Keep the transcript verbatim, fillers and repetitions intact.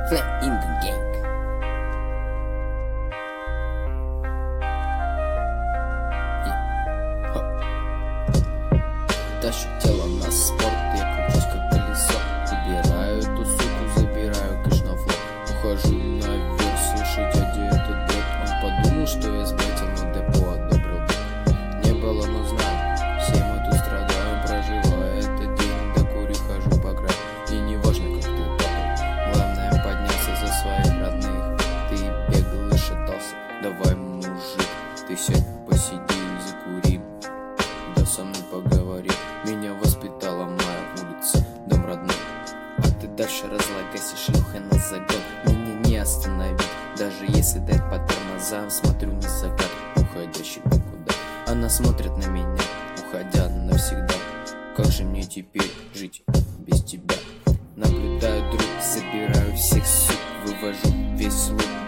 Flying Gang. Тащу тело на спорт, я кручусь как колесо. Убираю эту суку, забираю кэш на флот. Ухожу наверх, слушай, дядя, это дэп. Он подумал, что я сбросил, но депо одобрил. Не было, но знаю, все мы тут страдаем, проживая этот день. До кури хожу по краю, и не важно, как ты падал. Главное подняться за своих родных. Ты бегал и шатался, давай, мужик, ты сядь, посиди, закури. Да со мной поговори. Меня воспитала моя улица, дом родной. А ты дальше разлагайся, шлюха на загон. Меня не остановить, даже если дать по тормозам. Смотрю на закат, уходящий никуда. Она смотрит на меня, уходя навсегда. Как же мне теперь жить без тебя? Наблюдаю, друг, забираю всех сук, вывожу весь лук.